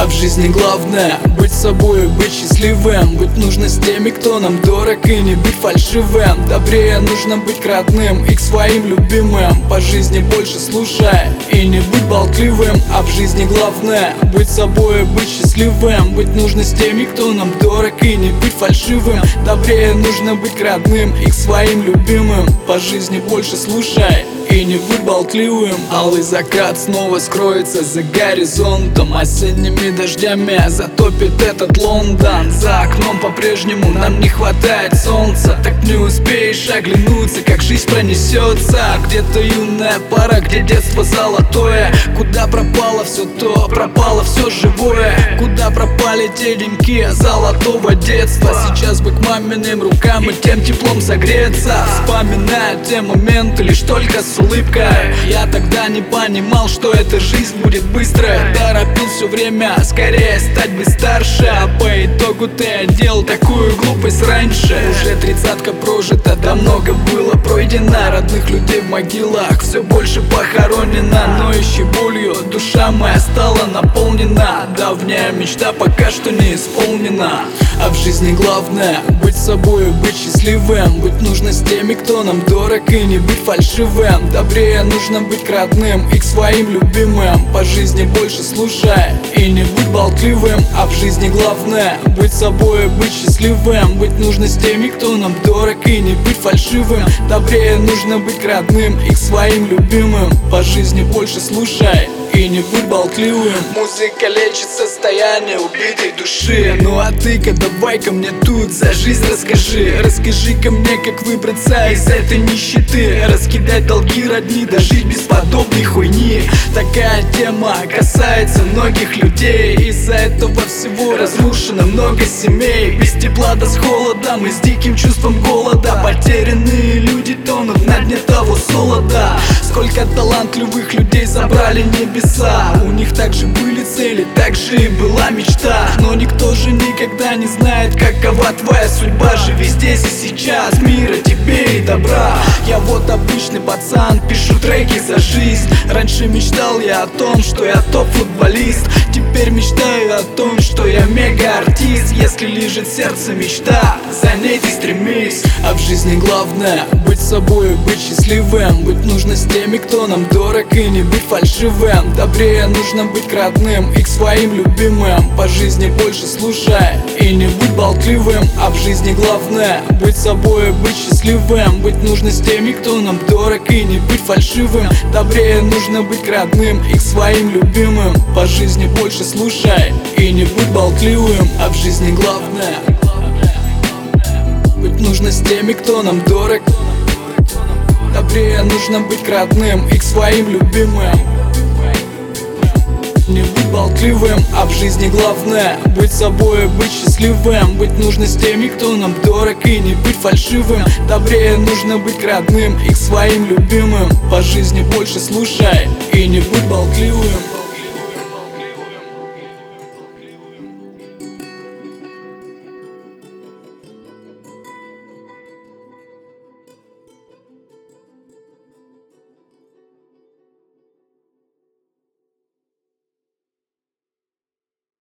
А в жизни главное быть собой, быть счастливым. Быть нужно с теми, кто нам дорог, и не быть фальшивым. Добрее нужно быть к родным и к своим любимым. По жизни больше слушай и не будь болтливым. А в жизни главное быть собой, быть счастливым. Быть нужно с теми, кто нам дорог, и не быть фальшивым. Добрее нужно быть к родным и к своим любимым. По жизни больше слушай и не будь болтливым. Алый закат снова скроется за горизонтом. Осенними дождями затопит этот Лондон. За окном по-прежнему нам не хватает солнца. Так не успеешь оглянуться, как жизнь пронесется. Где-то юная пара, где детство золотое. Куда пропало все то, пропало все живое. Куда пропали те деньки золотого детства. Сейчас бы к маминым рукам и тем теплом согреться. Вспоминая те моменты лишь только с улыбкой. Я тогда не понимал, что эта жизнь будет быстрой. Торопил все время скорее стать бы старше. А по итогу ты делал такую глупость раньше. Уже тридцатка прожита, да много было пройдено. Родных людей в могилах все больше похоронено. Ноющей болью душа моя стала наполнена. Давняя мечта пока что не исполнена. А в жизни главное быть собой, быть счастливым. Быть нужно с теми, кто нам дорог, и не быть фальшивым. Добрее нужно быть к родным и к своим любимым. По жизни больше слушай и не будь болтливым. А в жизни главное быть собой, быть счастливым. Быть нужно с теми, кто нам дорог, и не быть фальшивым. Добрее нужно быть к родным и к своим любимым. По жизни больше слушай и не будь болтливым. Музыка лечит состояние убитой души. Ну а ты-ка давай-ка мне тут за жизнь расскажи. Расскажи-ка мне, как выбраться из этой нищеты. Раскидать долги родни, дожить без подобной хуйни. Такая тема касается многих людей. Из-за этого всего разрушено много семей. Без тепла да с холодом и с диким чувством голода. Потерянные люди тонут на дне того солода. Сколько талантливых людей забрали небеса. У них также были цели, также и была мечта. Но никто же никогда не знает, какова твоя судьба. Живи здесь и сейчас, мира тебе и добра. Я вот обычный пацан, пишу треки за жизнь. Раньше мечтал я о том, что я топ-футболист. Теперь мечтаю о том, что я мега-артист. Если лежит сердце мечта, за ней ты стремись. А в жизни главное быть собой, быть счастливым. Быть нужно с теми, кто нам дорог, и не быть фальшивым. Добрее нужно быть к родным и к своим любимым. По жизни больше слушай и не будь болтливым. А в жизни главное быть собой, быть счастливым. Быть нужно с теми, кто нам дорог, и не быть фальшивым. Добрее нужно быть к родным и к своим любимым. По жизни больше слушай и не будь болтливым. А в жизни главное быть нужно с теми, кто нам дорог. Добрее нужно быть к родным и к своим любимым. Не будь болтливым, а в жизни главное быть собой, быть счастливым. Быть нужно с теми, кто нам дорог, и не быть фальшивым. Добрее нужно быть к родным и к своим любимым. По жизни больше слушай и не будь болтливым.